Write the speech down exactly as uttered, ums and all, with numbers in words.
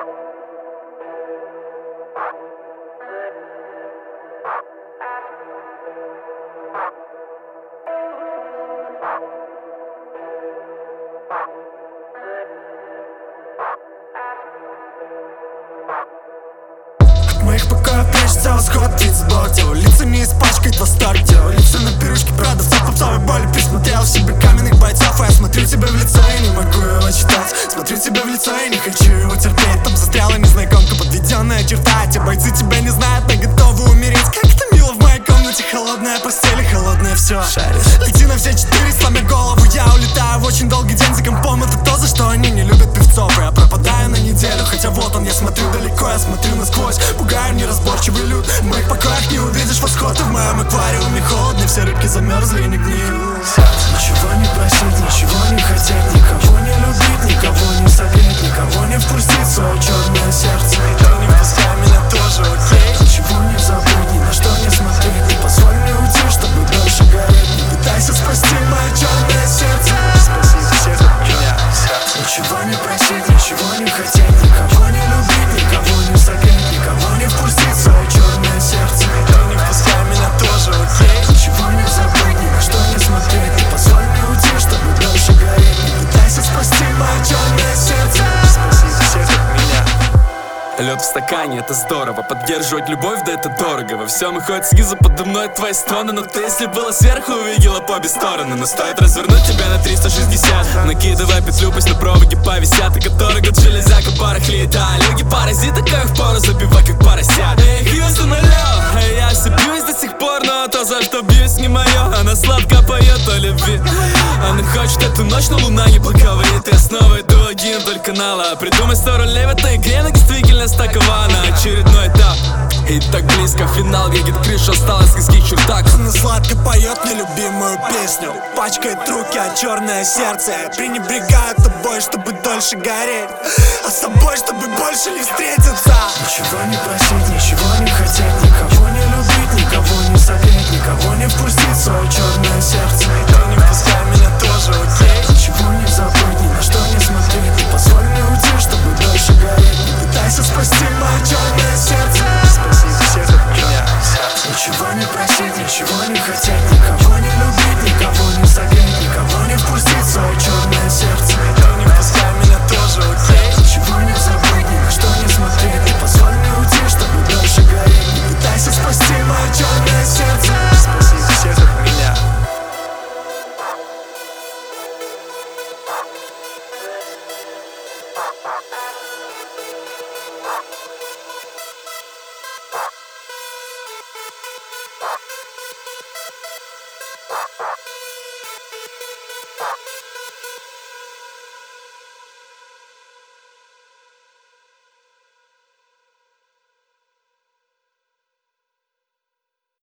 От моих покоев прячется восход, птиц Бог делал лица не испачкает восторг, делал лица на пирожке продавцов попсовой боли. Присмотрел в себе каменных бойцов, а я смотрю тебе в лицо и не могу его читать. Смотрю тебе в лицо и не хочу его терпеть. Там застряла незнакомка, подведенная черта. Те бойцы тебя не знают, но готовы умереть. Как это мило в моей комнате, холодная постель и холодное все. Лети на все четыре, сломя голову, я улетаю в очень долгий день за компом. Это то, за что они не любят певцов. И я пропадаю на неделю, хотя вот он, я смотрю далеко, я смотрю насквозь. Пугаю неразборчивый люд, в моих покоях не увидишь восход. В моем аквариуме холодно, все рыбки замерзли и не гниют. Ничего не просить, ничего не хотеть, никого не любить, никого не согреть, никого не впустить в свое черное сердце. И ты не пускай меня тоже, окей? Ничего не забудь, ни на что не смотреть, не позволь мне уйти, чтобы дольше гореть. Не пытайся спасти мое черное сердце. Спаси всех от меня. Ничего не просить, ничего не хотеть, никого не любить, никого не согреть, никого не впустить в свое черное сердце. И ты не пускай меня тоже, окей? Ничего не забудь, ни на что не смотреть, не позволь мне уйти, чтобы дольше гореть. Не пытайся спасти мое черное сердце. Спаси всех от меня. Лед в стакане, это здорово. Поддерживать любовь, да это дорого. Во всем уходит снизу подо мной твои стоны. Но ты, если было сверху, увидела по обе стороны. Но стоит развернуть тебя на триста шестьдесят. Накидывай петлю, пусть на проводе повисят. И который год железяка барахлит. А люди паразиты, как впору забивай, как поросят. Эй, Хьюстон, алло, эй, я все бьюсь до сих пор. Но то, за что бьюсь, не мое. Она сладко поет о любви. Она хочет эту ночь, но луна не поговорит. Я снова иду один, только нала. Придумай сто ролей в этой игре, но действительно такова на очередной этап. И так близко финал, едет крыша, осталось в низких чертах. Она сладко поет мне любимую песню, пачкает руки о черное сердце. Я пренебрегаю тобой, чтобы дольше гореть, а с тобой, чтобы больше не встретиться. Ничего не просить, ничего не хотеть, никого не любить, никого не согреть, никого не впустить в свое черное сердце. И ты не пускай меня тоже, окей? Ничего не забудь, ни на что не смотреть, не позволь мне уйти, чтобы дольше гореть. Не пытайся спасти мое черное сердце. Спаси всех от меня. Ничего не просить, ничего не хотеть, никого не любить, никого не согреть, никого не впустить в свое черное сердце. И ты не пускай меня тоже, окей? Ничего не забудь, ни на что не смотреть, не позволь мне уйти, чтобы дольше гореть. Не пытайся спасти мое черное сердце. Спаси всех от меня. Bye.